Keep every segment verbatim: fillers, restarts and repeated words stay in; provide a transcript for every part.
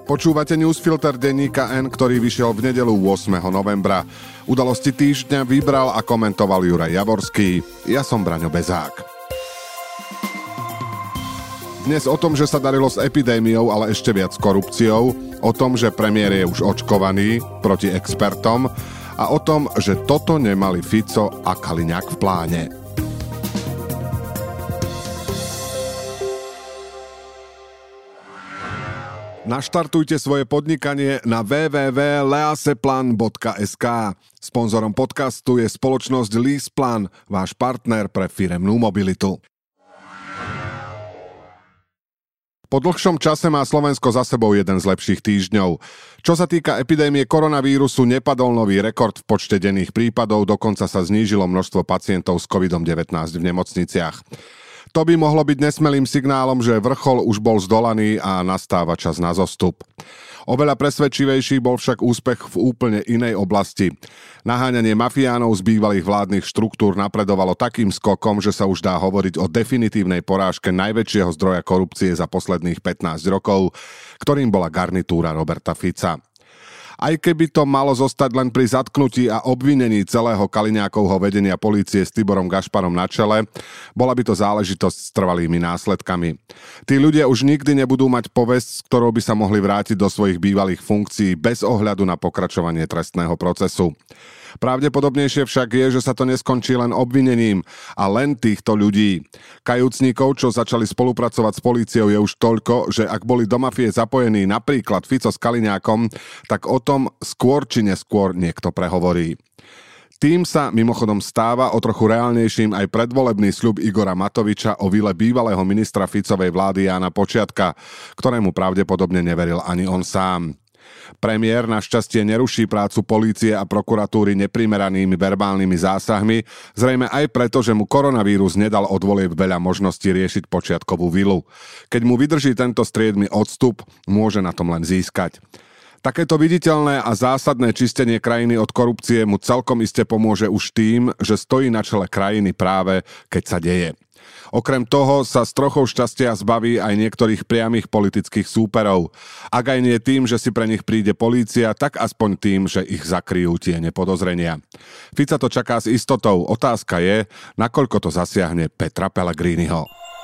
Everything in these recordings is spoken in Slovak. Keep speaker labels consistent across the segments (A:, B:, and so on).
A: Počúvate newsfilter denníka N, ktorý vyšiel v nedeľu ôsmeho novembra. Udalosti týždňa vybral a komentoval Juraj Javorský. Ja som Braňo Bezák. Dnes o tom, že sa darilo s epidémiou, ale ešte viac s korupciou, o tom, že premiér je už očkovaný proti expertom a o tom, že toto nemali Fico a Kaliňák v pláne. Naštartujte svoje podnikanie na w w w bodka leaseplan bodka es ká. Sponzorom podcastu je spoločnosť LeasePlan, váš partner pre firemnú mobilitu. Po dlhšom čase má Slovensko za sebou jeden z lepších týždňov. Čo sa týka epidémie koronavírusu, nepadol nový rekord v počte denných prípadov, dokonca sa znížilo množstvo pacientov s kovidom devätnásť v nemocniciach. To by mohlo byť nesmelým signálom, že vrchol už bol zdolaný a nastáva čas na zostup. Oveľa presvedčivejší bol však úspech v úplne inej oblasti. Naháňanie mafiánov z bývalých vládnych štruktúr napredovalo takým skokom, že sa už dá hovoriť o definitívnej porážke najväčšieho zdroja korupcie za posledných pätnásť rokov, ktorým bola garnitúra Roberta Fica. Aj keby to malo zostať len pri zatknutí a obvinení celého Kaliňákovho vedenia polície s Tiborom Gašparom na čele, bola by to záležitosť s trvalými následkami. Tí ľudia už nikdy nebudú mať povesť, s ktorou by sa mohli vrátiť do svojich bývalých funkcií bez ohľadu na pokračovanie trestného procesu. Pravdepodobnejšie však je, že sa to neskončí len obvinením a len týchto ľudí. Kajúcnikov, čo začali spolupracovať s políciou, je už toľko, že ak boli do mafie zapojení napríklad Fico s Kaliňákom, tak o tom skôr či neskôr niekto prehovorí. Tým sa mimochodom stáva o trochu reálnejším aj predvolebný sľub Igora Matoviča o vile bývalého ministra Ficovej vlády Jána Počiatka, ktorému pravdepodobne neveril ani on sám. Premiér našťastie neruší prácu polície a prokuratúry neprimeranými verbálnymi zásahmi, zrejme aj preto, že mu koronavírus nedal od volieb veľa možností riešiť Počiatkovú vilu. Keď mu vydrží tento striedmy odstup, môže na tom len získať. Takéto viditeľné a zásadné čistenie krajiny od korupcie mu celkom iste pomôže už tým, že stojí na čele krajiny práve keď sa deje. Okrem toho sa s trochou šťastia zbaví aj niektorých priamych politických súperov. Ak aj nie tým, že si pre nich príde polícia, tak aspoň tým, že ich zakryjú tie nepodozrenia. Fica to čaká s istotou. Otázka je, nakoľko to zasiahne Petra Pellegriniho.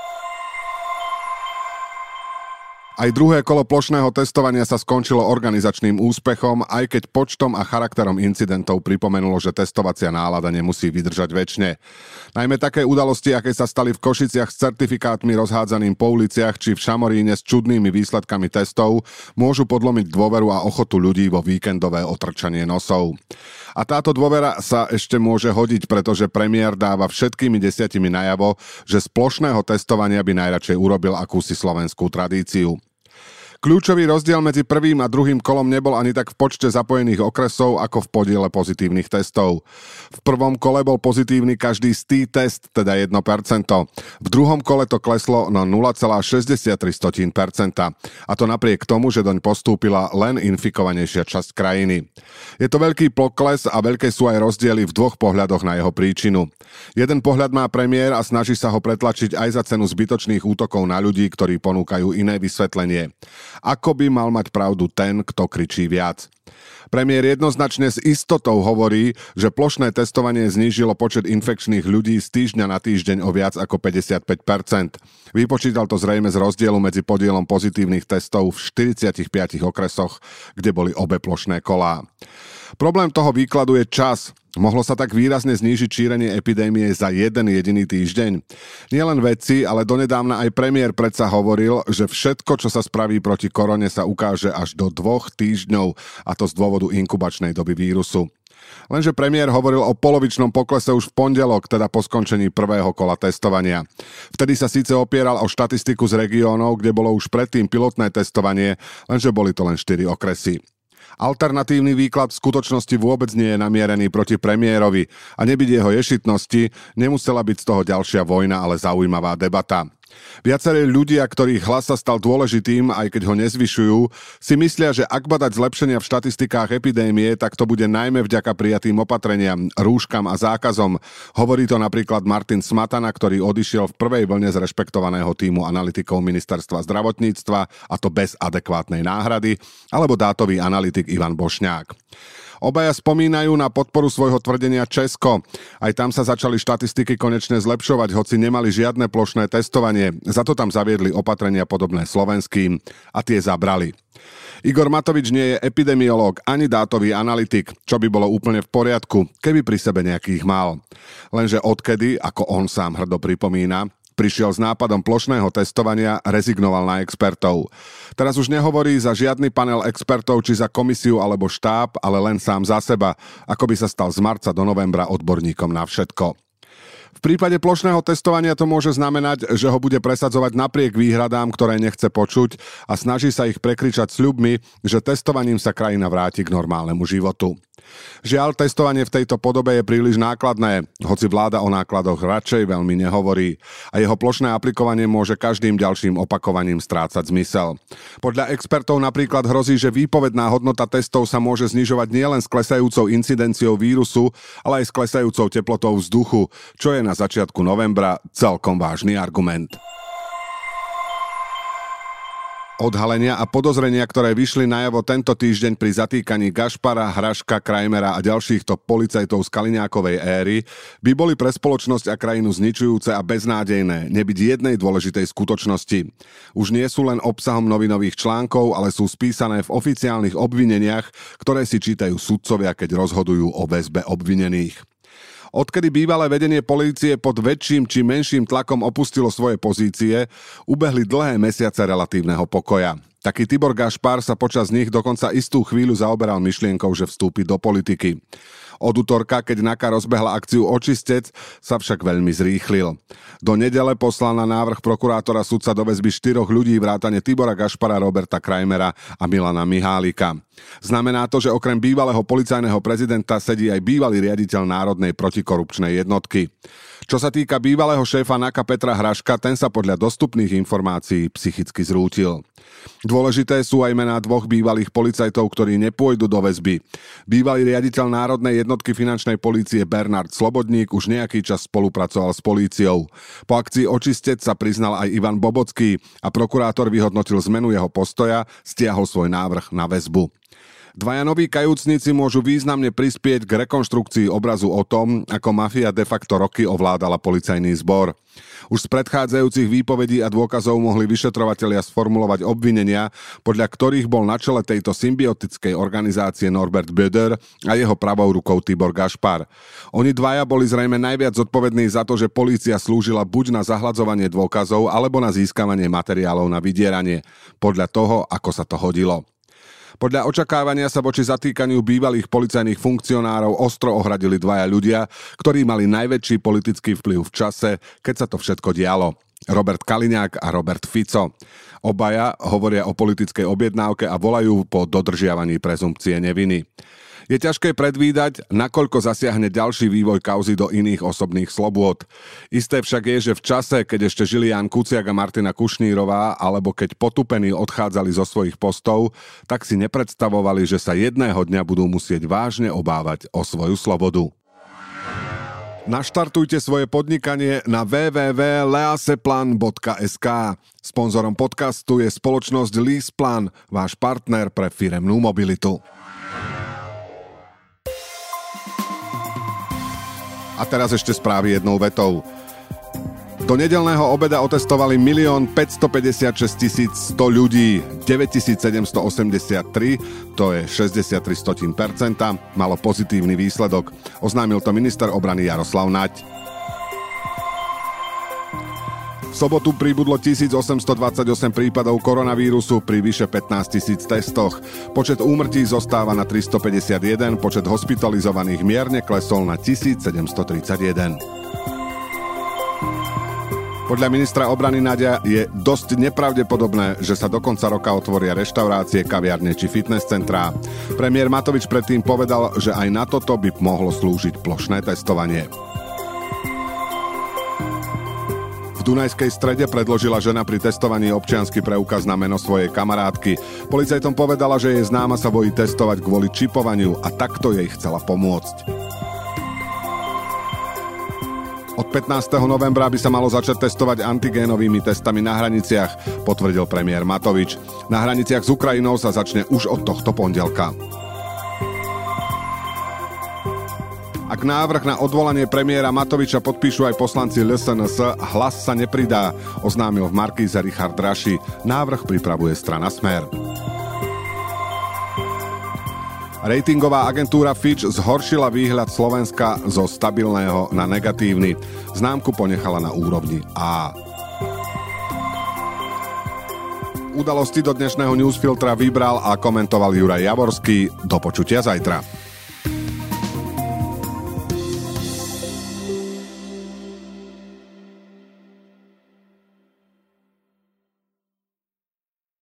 A: Aj druhé kolo plošného testovania sa skončilo organizačným úspechom, aj keď počtom a charakterom incidentov pripomenulo, že testovacia nálada nemusí vydržať večne. Najmä také udalosti, aké sa stali v Košiciach s certifikátmi rozhádzaným po uliciach či v Šamoríne s čudnými výsledkami testov, môžu podlomiť dôveru a ochotu ľudí vo víkendové otrčanie nosov. A táto dôvera sa ešte môže hodiť, pretože premiér dáva všetkými desiatimi najavo, že z plošného testovania by najradšej urobil akúsi slovenskú tradíciu. Kľúčový rozdiel medzi prvým a druhým kolom nebol ani tak v počte zapojených okresov, ako v podiele pozitívnych testov. V prvom kole bol pozitívny každý stý test, teda jedno percento. V druhom kole to kleslo na nula celá šesťdesiattri percenta. A to napriek tomu, že doň postúpila len infikovanejšia časť krajiny. Je to veľký pokles a veľké sú aj rozdiely v dvoch pohľadoch na jeho príčinu. Jeden pohľad má premiér a snaží sa ho pretlačiť aj za cenu zbytočných útokov na ľudí, ktorí ponúkajú iné vysvetlenie. Ako by mal mať pravdu ten, kto kričí viac? Premiér jednoznačne s istotou hovorí, že plošné testovanie znížilo počet infekčných ľudí z týždňa na týždeň o viac ako päťdesiatpäť percent. Vypočítal to zrejme z rozdielu medzi podielom pozitívnych testov v štyridsiatich piatich okresoch, kde boli obe plošné kolá. Problém toho výkladu je čas. Mohlo sa tak výrazne znížiť šírenie epidémie za jeden jediný týždeň? Nielen vedci, ale donedávna aj premiér predsa hovoril, že všetko, čo sa spraví proti korone, sa ukáže až do dvoch týždňov, a to z dôvodu inkubačnej doby vírusu. Lenže premiér hovoril o polovičnom poklese už v pondelok, teda po skončení prvého kola testovania. Vtedy sa síce opieral o štatistiku z regiónov, kde bolo už predtým pilotné testovanie, lenže boli to len štyri okresy. Alternatívny výklad v skutočnosti vôbec nie je namierený proti premiérovi a nebyť jeho ješitnosti, nemusela byť z toho ďalšia vojna, ale zaujímavá debata. Viacerí ľudia, ktorých hlas sa stal dôležitým, aj keď ho nezvyšujú, si myslia, že ak badať zlepšenia v štatistikách epidémie, tak to bude najmä vďaka prijatým opatreniam, rúškam a zákazom. Hovorí to napríklad Martin Smatana, ktorý odišiel v prvej vlne z rešpektovaného tímu analytikov Ministerstva zdravotníctva, a to bez adekvátnej náhrady, alebo dátový analytik Ivan Bošňák. Obaja spomínajú na podporu svojho tvrdenia Česko. Aj tam sa začali štatistiky konečne zlepšovať, hoci nemali žiadne plošné testovanie. Za to tam zaviedli opatrenia podobné slovenským a tie zabrali. Igor Matovič nie je epidemiológ ani dátový analytik, čo by bolo úplne v poriadku, keby pri sebe nejakých mal. Lenže odkedy, ako on sám hrdo pripomína, prišiel s nápadom plošného testovania, rezignoval na expertov. Teraz už nehovorí za žiadny panel expertov, či za komisiu alebo štáb, ale len sám za seba, ako by sa stal z marca do novembra odborníkom na všetko. V prípade plošného testovania to môže znamenať, že ho bude presadzovať napriek výhradám, ktoré nechce počuť, a snaží sa ich prekričať sľubmi, že testovaním sa krajina vráti k normálnemu životu. Žiaľ, testovanie v tejto podobe je príliš nákladné, hoci vláda o nákladoch radšej veľmi nehovorí, a jeho plošné aplikovanie môže každým ďalším opakovaním strácať zmysel. Podľa expertov napríklad hrozí, že výpovedná hodnota testov sa môže znižovať nielen s klesajúcou incidenciou vírusu, ale aj s klesajúcou teplotou vzduchu, čo je na začiatku novembra celkom vážny argument. Odhalenia a podozrenia, ktoré vyšli najavo tento týždeň pri zatýkaní Gašpara, Hraška, Krajmera a ďalších top policajtov z Kaliňákovej éry, by boli pre spoločnosť a krajinu zničujúce a beznádejné, nebyť jednej dôležitej skutočnosti. Už nie sú len obsahom novinových článkov, ale sú spísané v oficiálnych obvineniach, ktoré si čítajú sudcovia, keď rozhodujú o väzbe obvinených. Odkedy bývalé vedenie polície pod väčším či menším tlakom opustilo svoje pozície, ubehli dlhé mesiace relatívneho pokoja. Taký Tibor Gašpar sa počas nich dokonca istú chvíľu zaoberal myšlienkou, že vstúpi do politiky. Od utorka, keď NAKA rozbehla akciu Očistec, sa však veľmi zrýchlil. Do nedele poslal na návrh prokurátora sudca do väzby štyroch ľudí vrátane Tibora Gašpara, Roberta Krajmera a Milana Mihálika. Znamená to, že okrem bývalého policajného prezidenta sedí aj bývalý riaditeľ Národnej protikorupčnej jednotky. Čo sa týka bývalého šéfa NAKA Petra Hraška, ten sa podľa dostupných informácií psychicky zrútil. Dôležité sú aj mená dvoch bývalých policajtov, ktorí nepôjdu do väzby. Bývalý riaditeľ Národnej jednotky finančnej polície Bernard Slobodník už nejaký čas spolupracoval s políciou. Po akcii Očistec sa priznal aj Ivan Bobocký a prokurátor vyhodnotil zmenu jeho postoja, stiahol svoj návrh na väzbu. Dvaja noví kajúcnici môžu významne prispieť k rekonštrukcii obrazu o tom, ako mafia de facto roky ovládala policajný zbor. Už z predchádzajúcich výpovedí a dôkazov mohli vyšetrovatelia sformulovať obvinenia, podľa ktorých bol na čele tejto symbiotickej organizácie Norbert Böder a jeho pravou rukou Tibor Gašpar. Oni dvaja boli zrejme najviac zodpovední za to, že polícia slúžila buď na zahladzovanie dôkazov, alebo na získavanie materiálov na vydieranie, podľa toho, ako sa to hodilo. Podľa očakávania sa voči zatýkaniu bývalých policajných funkcionárov ostro ohradili dvaja ľudia, ktorí mali najväčší politický vplyv v čase, keď sa to všetko dialo. Robert Kaliňák a Robert Fico. Obaja hovoria o politickej objednávke a volajú po dodržiavaní prezumpcie neviny. Je ťažké predvídať, nakoľko zasiahne ďalší vývoj kauzy do iných osobných slobôd. Isté však je, že v čase, keď ešte žili Ján Kuciak a Martina Kušnírová, alebo keď potupení odchádzali zo svojich postov, tak si nepredstavovali, že sa jedného dňa budú musieť vážne obávať o svoju slobodu. Naštartujte svoje podnikanie na w w w bodka leaseplan bodka es ka. Sponzorom podcastu je spoločnosť LeasePlan, váš partner pre firemnú mobilitu. A teraz ešte správy jednou vetou. Do nedeľného obeda otestovali milión päťstopäťdesiatšesť tisíc sto ľudí, deväťtisícsedemstoosemdesiattri, to je šesťdesiattri percent, malo pozitívny výsledok. Oznámil to minister obrany Jaroslav Naď. V sobotu pribudlo tisícosemstodvadsaťosem prípadov koronavírusu pri vyše pätnásť tisíc testoch. Počet úmrtí zostáva na tristopäťdesiatjeden, počet hospitalizovaných mierne klesol na tisícsedemstotridsaťjeden. Podľa ministra obrany Naďa je dosť nepravdepodobné, že sa do konca roka otvoria reštaurácie, kaviarne či fitness centrá. Premiér Matovič predtým povedal, že aj na toto by mohlo slúžiť plošné testovanie. V V Dunajskej Strede predložila žena pri testovaní občiansky preukaz na meno svojej kamarátky. Policajtom povedala, že jej známa sa bojí testovať kvôli čipovaniu a takto jej chcela pomôcť. Od pätnásteho novembra by sa malo začať testovať antigénovými testami na hraniciach, potvrdil premiér Matovič. Na hraniciach s Ukrajinou sa začne už od tohto pondelka. Ak návrh na odvolanie premiéra Matoviča podpíšu aj poslanci el es en es, hlas sa nepridá, oznámil v Markíze Richard Raši. Návrh pripravuje strana Smer. Ratingová agentúra Fitch zhoršila výhľad Slovenska zo stabilného na negatívny. Známku ponechala na úrovni á. Udalosti do dnešného newsfiltra vybral a komentoval Juraj Javorský. Do počutia zajtra.